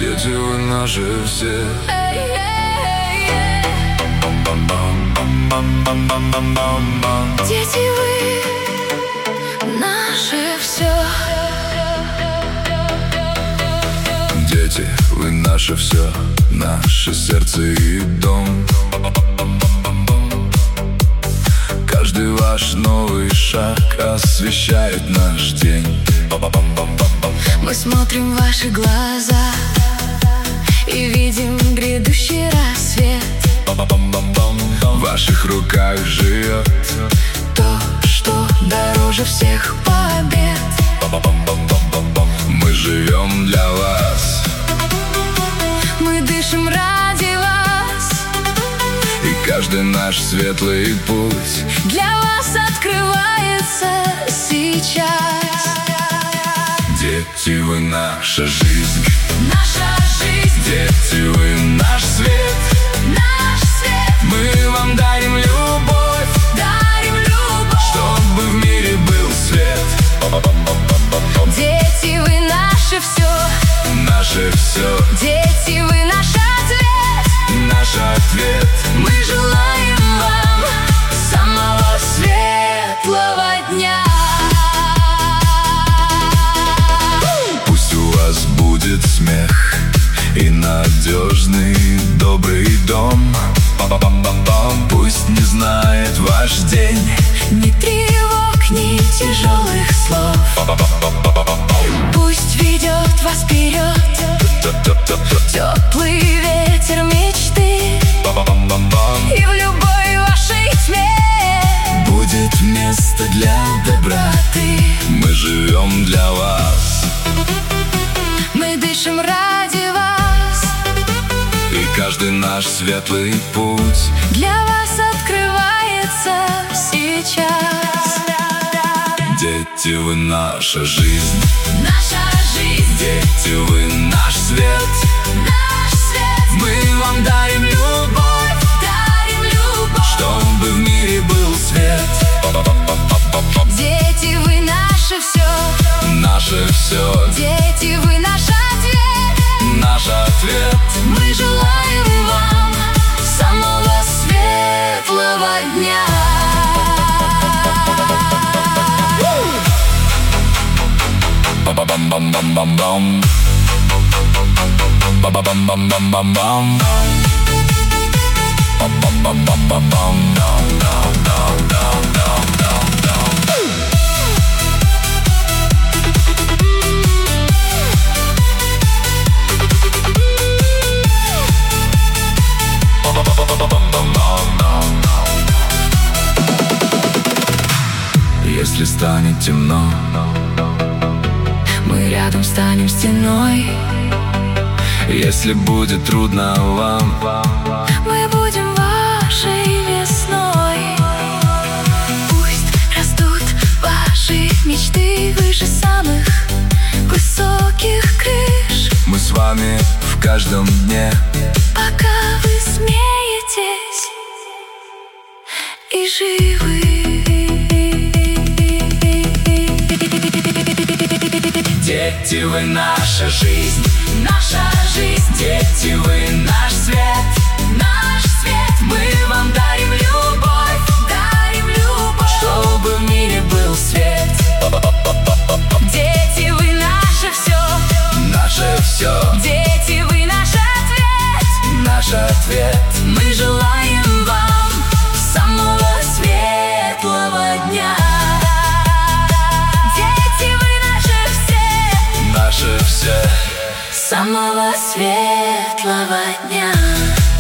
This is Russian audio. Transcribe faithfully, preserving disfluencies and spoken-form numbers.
Дети, вы наши все. Дети, вы наше все. Дети, вы наше все, наше сердце и дом. Каждый ваш новый шаг освещает наш день. Мы смотрим в ваши глаза и видим грядущий рассвет. В ваших руках живет то, что дороже всех побед. Мы живем для вас. Мы дышим ради вас. И каждый наш светлый путь для вас открывается сейчас. Дети, вы наша жизнь. Наша жизнь. Дети, вы наш свет. Наш свет. Мы вам дарим любовь. Дарим любовь. Чтобы в мире был свет. Дети, вы наше все. Наше все. Дети, вы наш ответ. Наш ответ. Мы желаем вам самого светлого дня. Пусть у вас будет смех и надежный добрый дом. Пусть не знает ваш день ни тревог, ни тяжелых слов. Пусть ведет вас вперед теплый ветер мечты. И в любой вашей тьме будет место для доброты. Мы живем для вас. Мы дышим ради вас. И каждый наш светлый путь для вас открывается сейчас. Дети, вы наша жизнь. Наша жизнь. Дети, вы наш свет. Наш свет. Мы вам дарим любовь. Дарим любовь. Чтобы в мире был свет. Дети, вы наше все. Наше все. Дети, вы наш ответ. Наш ответ. Мы желаем вам самого светлого дня. Ба-ба-бам-бам-бам-бам-бам. Ба-ба-бам-бам-бам-бам-бам. Ба-ба-бам-бам-бам-бам. Если станет темно, мы рядом станем стеной. если будет трудно вам, мы будем вашей весной. Пусть растут ваши мечты выше самых высоких крыш. мы с вами в каждом дне. Пока вы смеетесь и живы. Дети, вы наша жизнь. Наша жизнь. Дети, вы наш свет. Наш свет. Мы вам дарим любовь. Дарим любовь. Чтобы в мире был свет. Дети, вы наше все. Наше все. Дети, вы наш ответ. Наш ответ. Мы желаем вам самого светлого дня. Дети, вы наше все. Наше все. Самого светлого дня.